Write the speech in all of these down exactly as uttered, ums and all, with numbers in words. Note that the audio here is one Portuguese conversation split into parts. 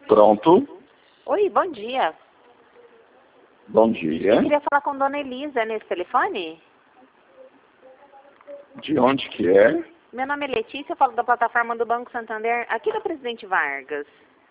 Pronto. Oi, bom dia. Bom dia. Eu queria falar com Dona Elisa nesse telefone. De onde que é? Meu nome é Letícia, eu falo da plataforma do Banco Santander, aqui da Presidente Vargas.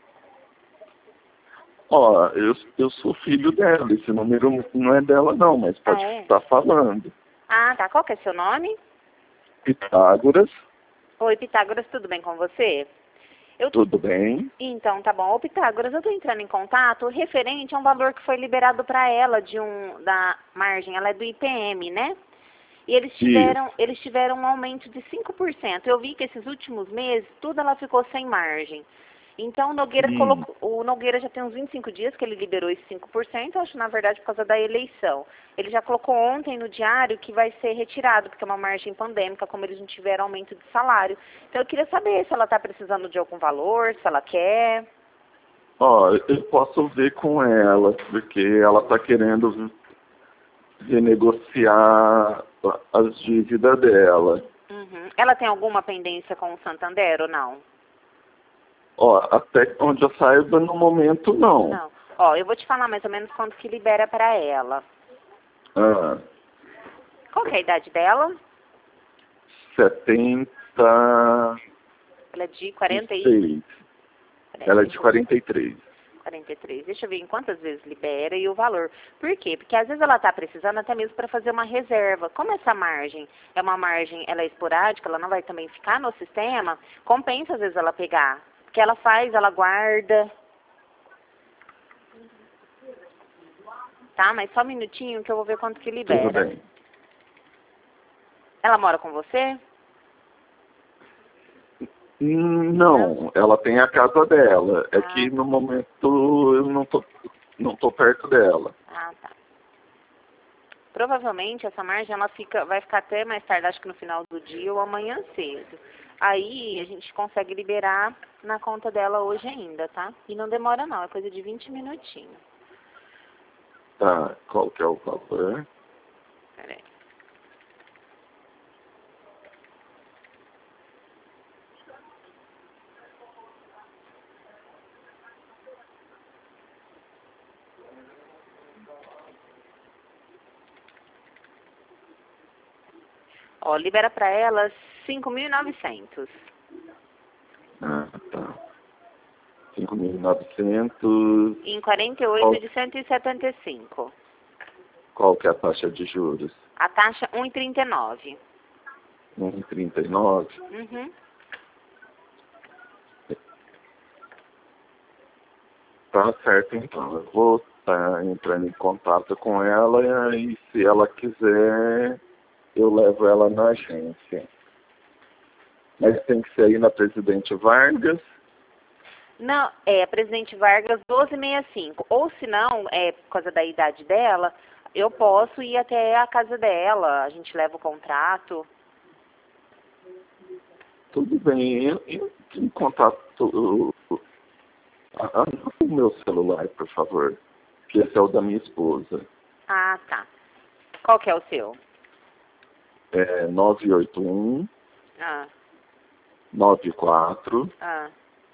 Ó, eu, eu sou filho dela. Esse número não é dela não, mas pode Ah, é? estar falando. Ah, tá. Qual que é seu nome? Pitágoras, Oi, Pitágoras, tudo bem com você? Eu... tudo bem? Então, tá bom. Ô, Pitágoras, eu tô entrando em contato referente a um valor que foi liberado para ela de um, da margem, ela é do I P M, né? E eles tiveram, Isso. eles tiveram um aumento de cinco por cento. Eu vi que esses últimos meses, tudo ela ficou sem margem. Então, o Nogueira Hum. colocou, o Nogueira já tem uns vinte e cinco dias que ele liberou esses cinco por cento, acho na verdade por causa da eleição. Ele já colocou ontem no diário que vai ser retirado, porque é uma margem pandêmica, como eles não tiveram aumento de salário. Então, eu queria saber se ela está precisando de algum valor, se ela quer. Ó, eu posso ver com ela, porque ela está querendo renegociar as dívidas dela. Uhum. Ela tem alguma pendência com o Santander ou não? Ó, até onde eu saiba, no momento, não. Não. Ó, eu vou te falar mais ou menos quanto que libera para ela. Ah, Qual que é a idade dela? setenta Ela é de e quarenta e... seis. Ela é de quarenta e três. quarenta e três. Deixa eu ver em quantas vezes libera e o valor. Por quê? Porque às vezes ela está precisando até mesmo para fazer uma reserva. Como essa margem é uma margem, ela é esporádica, ela não vai também ficar no sistema, compensa às vezes ela pegar. Porque ela faz, ela guarda. Tá? Mas só um minutinho que eu vou ver quanto que Tudo libera. bem. Ela mora com você? Não, ela tem a casa dela. É Ah. que no momento eu não tô, não tô perto dela. Ah, tá. Provavelmente essa margem ela fica, vai ficar até mais tarde, acho que no final do dia ou amanhã cedo. Aí a gente consegue liberar na conta dela hoje ainda, tá? E não demora não, é coisa de vinte minutinhos. Tá, qual que é o valor? Peraí. Ó, libera pra ela cinco mil e novecentos. Ah, tá. cinco mil e novecentos. Em quarenta e oito Qual, de cento e setenta e cinco. qual que é a taxa de juros? A taxa um e trinta e nove. um e trinta e nove. Uhum. Tá certo, então. Eu vou estar entrando em contato com ela e se ela quiser, eu levo ela na agência. Mas tem que ser aí na Presidente Vargas. Não, é, Presidente Vargas doze sessenta e cinco. Ou se não, é, por causa da idade dela, eu posso ir até a casa dela, a gente leva o contrato. Tudo bem, eu, eu tenho contato. Anota o meu celular, por favor. Que esse é o da minha esposa. Ah, tá. Qual que é o seu? É nove oito um, Ah, nove quatro, ah.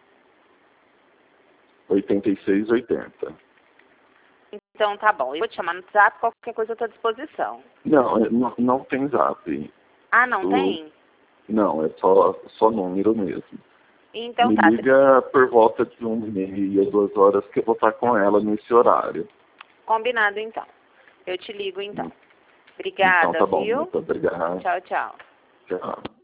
oito seis oito zero. Então tá bom. Eu vou te chamar no WhatsApp, qualquer coisa eu estou à disposição. Não, é- não, não tem zap. Ah, não O- tem? Não, é só, só número mesmo. Então Me tá. liga por volta de uma e meia, duas horas, que eu vou estar com ela nesse horário. Combinado então. Eu te ligo então. Então Obrigada, tá bom, viu? muito obrigado. Tchau, tchau. Tchau.